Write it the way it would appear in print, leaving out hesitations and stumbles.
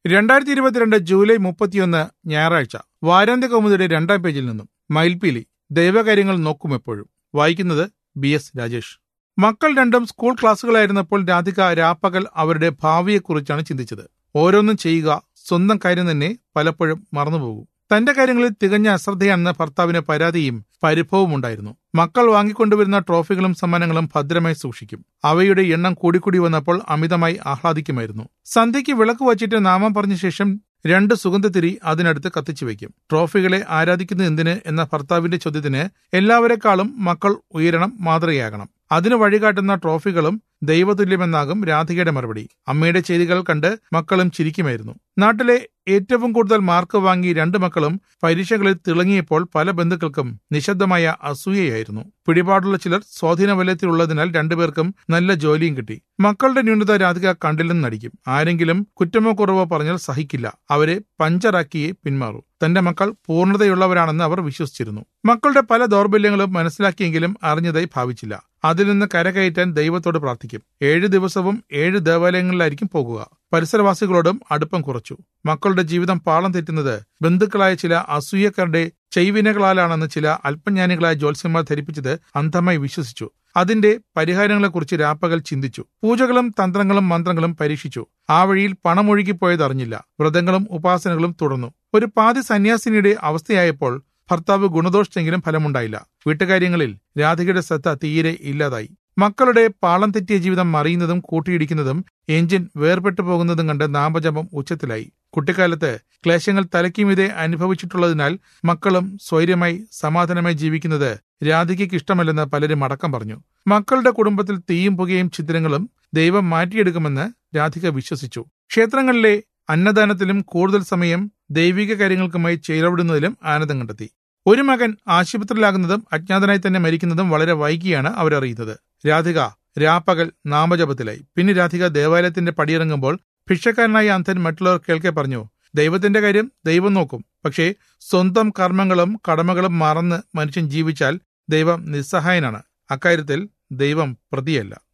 2022 July 31 ഞായറാഴ്ച വാരാന്ത്യ കൗമുദിയുടെ 2ാം പേജിൽ നിന്നും മയിൽപീലി ദൈവകാര്യങ്ങൾ നോക്കുമെപ്പോഴും വായിക്കുന്നത് BS രാജേഷ്. മക്കൾ രണ്ടും സ്കൂൾ ക്ലാസ്സുകളായിരുന്നപ്പോൾ രാധിക രാപ്പകൽ അവരുടെ ഭാവിയെക്കുറിച്ചാണ് ചിന്തിച്ചത്. ഓരോന്നും ചെയ്യുക, സ്വന്തം കാര്യം തന്നെ പലപ്പോഴും മറന്നുപോകും. തന്റെ കാര്യങ്ങളിൽ തികഞ്ഞ അശ്രദ്ധയാണെന്ന ഭർത്താവിന് പരാതിയും പരിഭവവും ഉണ്ടായിരുന്നു. മക്കൾ വാങ്ങിക്കൊണ്ടുവരുന്ന ട്രോഫികളും സമ്മാനങ്ങളും ഭദ്രമായി സൂക്ഷിക്കും. അവയുടെ എണ്ണം കൂടിക്കൂടി വന്നപ്പോൾ അമിതമായി ആഹ്ലാദിക്കുമായിരുന്നു. സന്ധ്യയ്ക്ക് വിളക്ക് വച്ചിട്ട് നാമം പറഞ്ഞ ശേഷം 2 സുഗന്ധത്തിരി അതിനടുത്ത് കത്തിച്ചു വയ്ക്കും. ട്രോഫികളെ ആരാധിക്കുന്നത് എന്തിന് എന്ന ഭർത്താവിന്റെ ചോദ്യത്തിന് എല്ലാവരെക്കാളും മക്കൾ ഉയരണം, മാതൃകയാകണം. അതിന് വഴികാട്ടുന്ന ട്രോഫികളും ദൈവതുല്യമെന്നാകും രാധികയുടെ മറുപടി. അമ്മയുടെ ചെയ്തികൾ കണ്ട് മക്കളും ചിരിക്കുമായിരുന്നു. നാട്ടിലെ ഏറ്റവും കൂടുതൽ മാർക്ക് വാങ്ങി 2 മക്കളും പരീക്ഷകളിൽ തിളങ്ങിയപ്പോൾ പല ബന്ധുക്കൾക്കും നിശബ്ദമായ അസൂയയായിരുന്നു. പിടിപാടുള്ള ചിലർ സ്വാധീന വലയത്തിലുള്ളതിനാൽ 2 പേർക്കും നല്ല ജോലിയും കിട്ടി. മക്കളുടെ ന്യൂനത രാധിക കണ്ടില്ലെന്ന് നടിക്കും. ആരെങ്കിലും കുറ്റമോ കുറവോ പറഞ്ഞാൽ സഹിക്കില്ല. അവരെ പഞ്ചറാക്കിയേ പിന്മാറൂ. തന്റെ മക്കൾ പൂർണ്ണതയുള്ളവരാണെന്ന് അവർ വിശ്വസിച്ചിരുന്നു. മക്കളുടെ പല ദൗർബല്യങ്ങളും മനസ്സിലാക്കിയെങ്കിലും അറിഞ്ഞതായി ഭാവിച്ചില്ല. അതിൽ നിന്ന് കരകയറ്റാൻ ദൈവത്തോട് പ്രാർത്ഥിക്കും. 7 ദിവസവും 7 ദേവാലയങ്ങളിലായിരിക്കും പോകുക. പരിസരവാസികളോടും അടുപ്പം കുറച്ചു. മക്കളുടെ ജീവിതം പാളം തെറ്റുന്നത് ബന്ധുക്കളായ ചില അസൂയക്കാരുടെ ചെയ്വിനകളാലാണെന്ന് ചില അല്പജ്ഞാനികളായ ജ്യോത്സ്യന്മാർ ധരിപ്പിച്ചത് അന്ധമായി വിശ്വസിച്ചു. അതിന്റെ പരിഹാരങ്ങളെക്കുറിച്ച് രാപ്പകൽ ചിന്തിച്ചു. പൂജകളും തന്ത്രങ്ങളും മന്ത്രങ്ങളും പരീക്ഷിച്ചു. ആ വഴിയിൽ പണമൊഴുകിപ്പോയത് അറിഞ്ഞില്ല. വ്രതങ്ങളും ഉപാസനകളും തുടർന്നു. ഒരു പാതി സന്യാസിനിയുടെ അവസ്ഥയായപ്പോൾ ഭർത്താവ് ഗുണദോഷിച്ചെങ്കിലും ഫലമുണ്ടായില്ല. വീട്ടുകാര്യങ്ങളിൽ രാധികയുടെ ശ്രദ്ധ തീരെ ഇല്ലാതായി. മക്കളുടെ പാളം തെറ്റിയ ജീവിതം മറിയുന്നതും കൂട്ടിയിടിക്കുന്നതും എഞ്ചിൻ വേർപെട്ടു പോകുന്നതും കണ്ട് നാമജപം ഉച്ചത്തിലായി. കുട്ടിക്കാലത്ത് ക്ലേശങ്ങൾ തലയ്ക്കുമീതെ അനുഭവിച്ചിട്ടുള്ളതിനാൽ മക്കളും സ്വൈര്യമായി സമാധാനമായി ജീവിക്കുന്നത് രാധികയ്ക്ക് ഇഷ്ടമല്ലെന്ന് പലരും അടക്കം പറഞ്ഞു. മക്കളുടെ കുടുംബത്തിൽ തീയും പുകയും ഛിദ്രങ്ങളും ദൈവം മാറ്റിയെടുക്കുമെന്ന് രാധിക വിശ്വസിച്ചു. ക്ഷേത്രങ്ങളിലെ അന്നദാനത്തിലും കൂടുതൽ സമയം ദൈവിക കാര്യങ്ങൾക്കുമായി ചെലവിടുന്നതിലും ആനന്ദം കണ്ടെത്തി. ഒരു മകൻ ആശുപത്രിയിലാകുന്നതും അജ്ഞാതനായി തന്നെ മരിക്കുന്നതും വളരെ വൈകിയാണ് അവരറിയുന്നത്. രാധിക രാപ്പകൽ നാമജപത്തിലായി. പിന്നെ രാധിക ദേവാലയത്തിന്റെ പടിയിറങ്ങുമ്പോൾ ഭിക്ഷക്കാരനായ അന്ധൻ മറ്റുള്ളവർ കേൾക്കെ പറഞ്ഞു, ദൈവത്തിന്റെ കാര്യം ദൈവം നോക്കും. പക്ഷേ സ്വന്തം കർമ്മങ്ങളും കടമകളും മറന്ന് മനുഷ്യൻ ജീവിച്ചാൽ ദൈവം നിസ്സഹായനാണ്. അക്കാര്യത്തിൽ ദൈവം പ്രതിയല്ല.